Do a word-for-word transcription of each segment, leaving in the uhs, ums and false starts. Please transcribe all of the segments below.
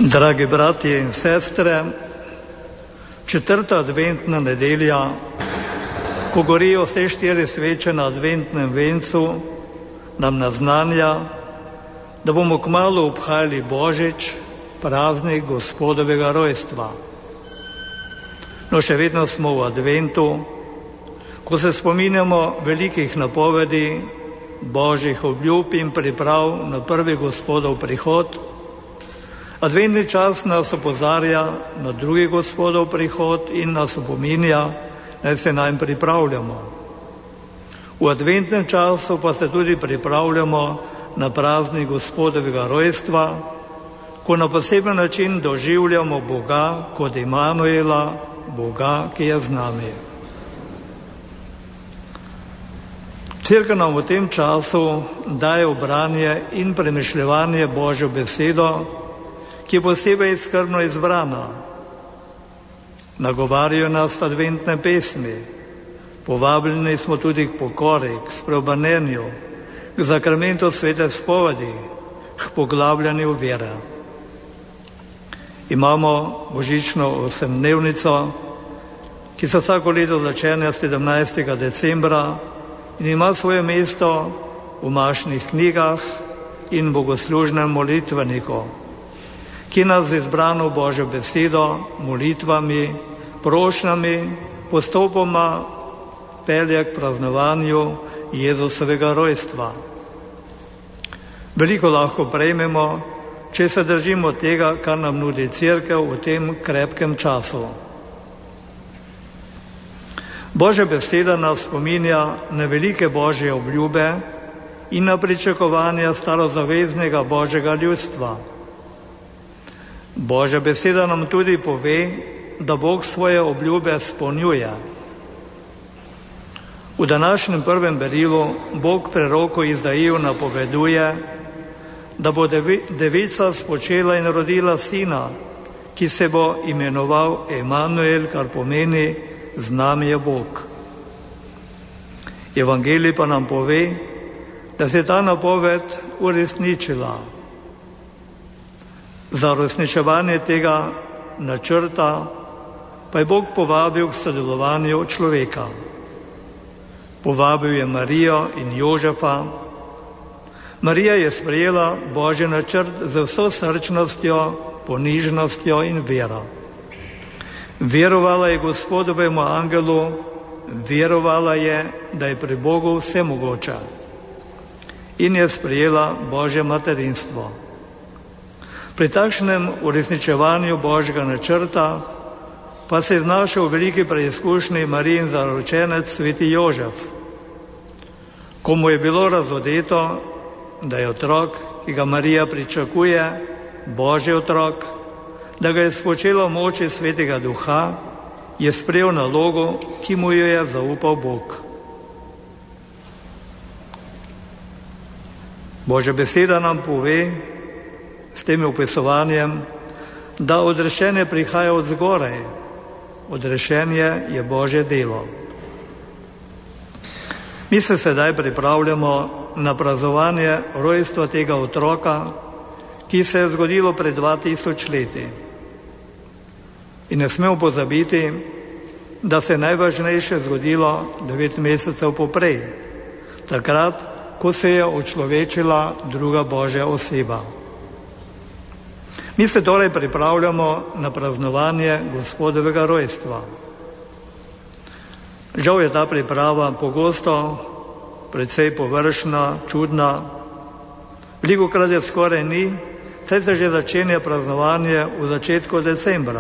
Dragi bratje in sestre, četrta adventna nedelja, ko gorijo vse štiri sveče na adventnem vencu, nam naznanja, da bomo kmalu obhajali Božič, praznik Gospodovega rojstva. No, še vedno smo v adventu, ko se spominjamo velikih napovedi, Božjih obljub in priprav na prvi Gospodov prihod. Adventni čas nas opozarja na drugi Gospodov prihod in nas opominja, naj se nanj pripravljamo. V adventnem času pa se tudi pripravljamo na praznik Gospodovega rojstva, ko na poseben način doživljamo Boga kot Imanuela, Boga, ki je z nami. Cerkev nam v tem času daje branje in premišljevanje Božjo besedo, ki je posebej skrbno izbrana. Nagovarjajo nas adventne pesmi, povabljeni smo tudi k pokori, k spreobrnenju, k zakramentu svete spovedi, k poglabljanju vere. Imamo božično osemdnevnico, ki se vsako leto začne sedemnajstega decembra in ima svoje mesto v mašnih knjigah in bogoslužnem molitveniku, ki nas z izbrano Božjo besedo, molitvami, prošnjami postopoma pelje k praznovanju Jezusovega rojstva. Veliko lahko prejmemo, če se držimo tega, kar nam nudi Cerkev v tem krepkem času. Božja beseda nas spominja na velike Božje obljube in na pričakovanja starozaveznega Božjega ljudstva. Božja beseda nam tudi pove, da Bog svoje obljube izpolnjuje. V današnjem prvem berilu Bog preroku Izaiju napoveduje, da bo devica spočela in rodila sina, ki se bo imenoval Emanuel, kar pomeni z nami je Bog. Evangelij pa nam pove, da se je ta napoved uresničila. Za uresničevanje tega načrta pa je Bog povabil k sodelovanju človeka. Povabil je Marijo in Jožefa. Marija je sprejela Božji načrt z vso srčnostjo, ponižnostjo in vero. Verovala je Gospodovemu angelu, verovala je, da je pri Bogu vse mogoče in je sprejela Božje materinstvo. Pri takšnem uresničevanju Božjega načrta pa se je znašel v veliki preizkušnji Marijin zaročenec sveti Jožef. Ko mu je bilo razodeto, da je otrok, ki ga Marija pričakuje, Božji otrok, da ga je spočela v moči svetega duha, je sprejel nalogo, ki mu jo je zaupal Bog. Božja beseda nam pove s tem opisovanjem, da odrešenje prihaja od zgoraj, odrešenje je Božje delo. Mi se sedaj pripravljamo na praznovanje rojstva tega otroka, ki se je zgodilo pred dva tisoč leti. In ne smemo pozabiti, da se je najvažnejše zgodilo devet mesecev poprej, takrat, ko se je očlovečila druga Božja oseba. Mi se torej pripravljamo na praznovanje Gospodovega rojstva. Žal je ta priprava pogosto precej površna, čudna. Velikokrat je skoraj ni, saj se že začenja praznovanje v začetku decembra.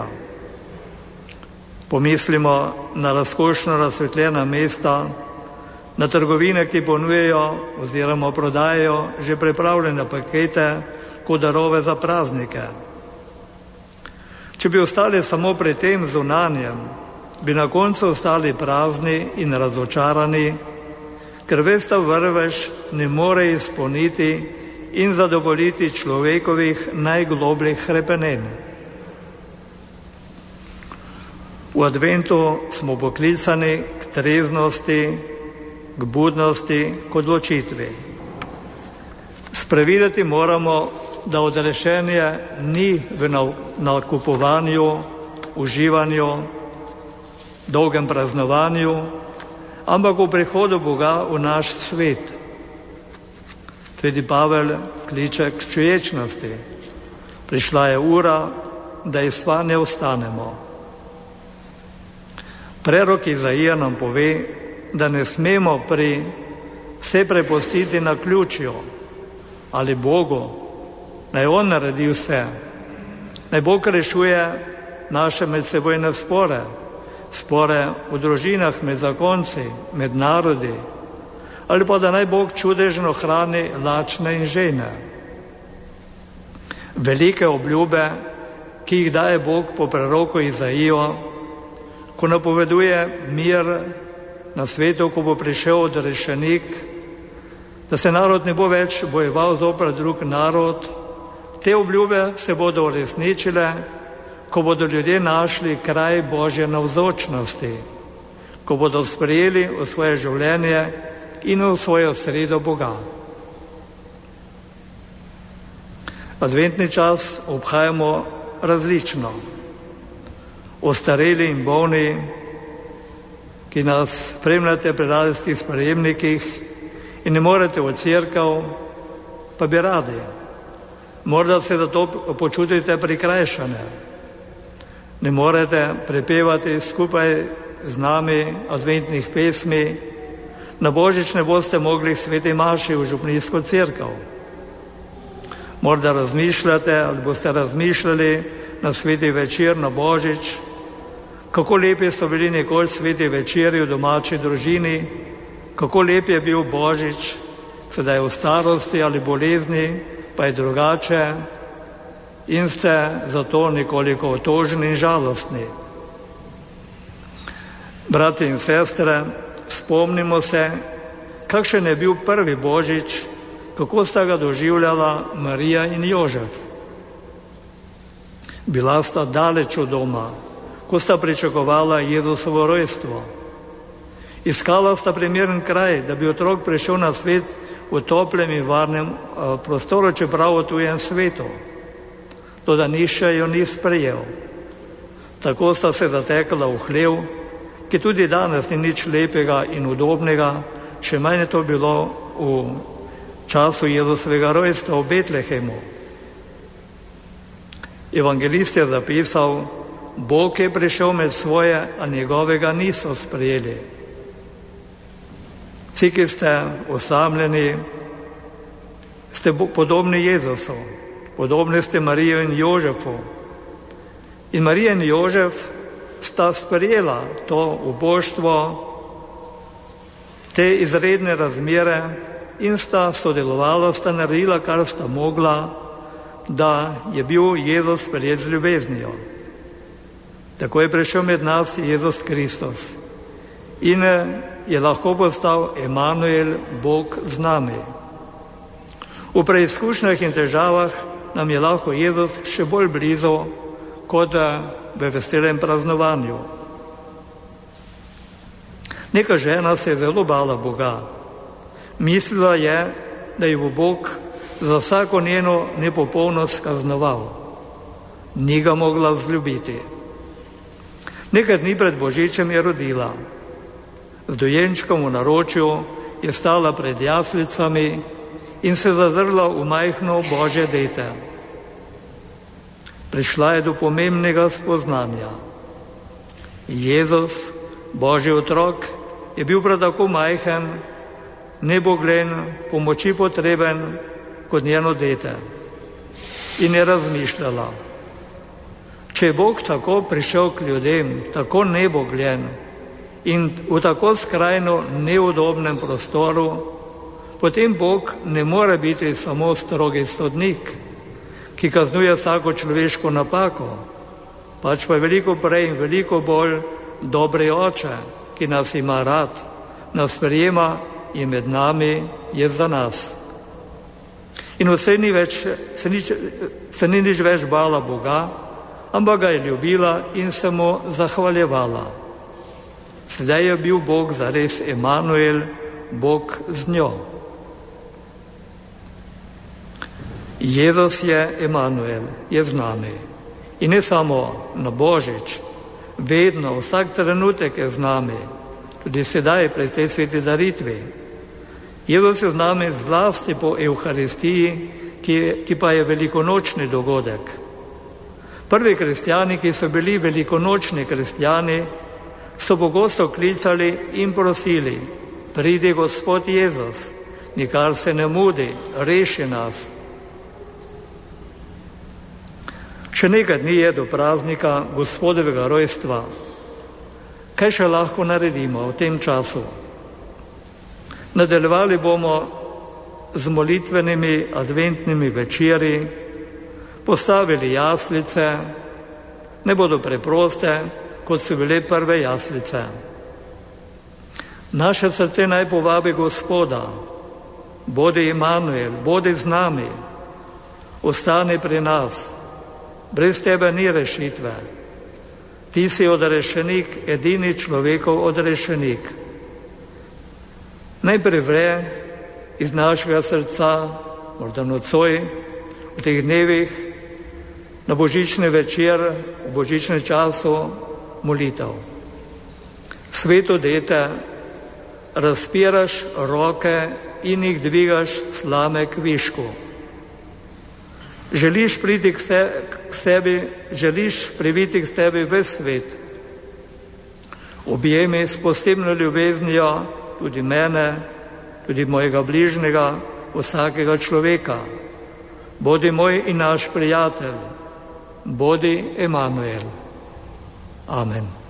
Pomislimo na razkošno razsvetljena mesta, na trgovine, ki ponujejo oziroma prodajajo že pripravljene pakete kot darove za praznike. Če bi ostali samo pri tem zunanjem, bi na koncu ostali prazni in razočarani, ker vesta vrvež ne more izpolniti in zadovoljiti človekovih najglobljih hrepenenj. V adventu smo poklicani k treznosti, k budnosti, k odločitvi. Sprevideti moramo da odrešenje ni v nakupovanju, uživanju, dolgem praznovanju, ampak v prihodu Boga v naš svet. Sveti Pavel kliče k človečnosti. Prišla je ura, da iz tva ne ostanemo. Prerok Izaija nam pove, da ne smemo pri vse prepustiti na ključju ali Bogu, naj On naredi vse. Naj Bog rešuje naše medsebojne spore, spore v družinah med zakonci, med narodi, ali pa da naj Bog čudežno hrani lačne in žejne. Velike obljube, ki jih daje Bog po preroku Izaijo, ko napoveduje mir na svetu, ko bo prišel odrešenik, da se narod ne bo več bojeval zoper drug narod. Te obljube se bodo uresničile, ko bodo ljudje našli kraj Božje navzočnosti, ko bodo sprejeli v svoje življenje in v svojo sredo Boga. Adventni čas obhajamo različno. Ostareli in bolni, ki nas spremljate pri različnih sprejemnikih in ne morete v cerkev, pa bi radi. Morda se zato počutite prikrajšane. Ne morete prepevati skupaj z nami adventnih pesmi, na Božič ne boste mogli sveti maši v župnijsko cerkev. Morda razmišljate ali boste razmišljali na sveti večer, na Božič, kako lepi so bili nekoč sveti večeri v domači družini, kako lep je bil Božič, sedaj v starosti ali bolezni pa je drugače in ste zato nekoliko otožni in žalostni. Brati in sestre, spomnimo se, kakšen je bil prvi Božič, kako sta ga doživljala Marija in Jožef. Bila sta daleč od doma, ko sta pričakovala Jezusovo rojstvo. Iskala sta primeren kraj, da bi otrok prišel na svet v toplem in varnem prostoru, čeprav v tujem svetu. Toda nihče jo ni sprejel. Tako sta se zatekla v hlev, ki tudi danes ni nič lepega in udobnega, še manj je to bilo v času Jezusovega rojstva v Betlehemu. Evangelist je zapisal, Bog je prišel med svoje, a njegovega niso sprejeli. Vsi, ki ste osamljeni, ste podobni Jezusu, podobni ste Marijo in Jožefu. In Marija in Jožef sta sprejela to uboštvo, te izredne razmere in sta sodelovala, sta naredila, kar sta mogla, da je bil Jezus sprejet z ljubeznijo. Tako je prišel med nas Jezus Kristus in je lahko postal Emanuel, Bog z nami. V preizkušnjah in težavah nam je lahko Jezus še bolj blizu kot v veselem praznovanju. Neka žena se je zelo bala Boga. Mislila je, da jo bo Bog za vsako njeno nepopolnost kaznoval. Ni ga mogla vzljubiti. Nekaj dni pred Božičem je rodila. Z dojenčkom v naročju je stala pred jaslicami in se zazrla v majhno Božje dete. Prišla je do pomembnega spoznanja. Jezus, Božji otrok, je bil prav tako majhen, neboglen, pomoči potreben kot njeno dete. In je razmišljala, če je Bog tako prišel k ljudem, tako nebogljen in v tako skrajno neudobnem prostoru, potem Bog ne more biti samo strogi sodnik, ki kaznuje vsako človeško napako, pač pa je veliko prej in veliko bolj dobri oče, ki nas ima rad, nas sprejema in med nami je za nas. In vse ni več, se, ni, se ni nič več bala Boga, ampak ga je ljubila in se mu zahvaljevala. Zdaj je bil Bog zares Emanuel, Bog z njo. Jezus je Emanuel, je z nami. In ne samo na Božič, vedno, vsak trenutek je z nami, tudi sedaj pri tej sveti daritvi. Jezus je z nami zlasti po Evharistiji, ki, ki pa je velikonočni dogodek. Prvi kristjani, ki so bili velikonočni kristjani, so pogosto klicali in prosili: pridi Gospod Jezus, nikar se ne mudi, reši nas. Še nekaj dni je do praznika Gospodovega rojstva. Kaj še lahko naredimo v tem času? Nadaljevali bomo z molitvenimi adventnimi večeri, postavili jaslice, ne bodo preproste, kot so bile prve jaslice. Naše srce naj povabi Gospoda: bodi Emanuel, bodi z nami, ostani pri nas. Brez tebe ni rešitve. Ti si odrešenik, edini človekov odrešenik. Najprej vre iz našega srca, morda nocoj, v teh dnevih, na božični večer, v božičnem času, molitev. Sveto dete, razpiraš roke in jih dvigaš slame k višku. Želiš priti k, se, k sebi, želiš priviti k sebi ves svet. Objemi s posebno ljubeznijo tudi mene, tudi mojega bližnjega, vsakega človeka. Bodi moj in naš prijatelj, bodi Emanuel. Amen.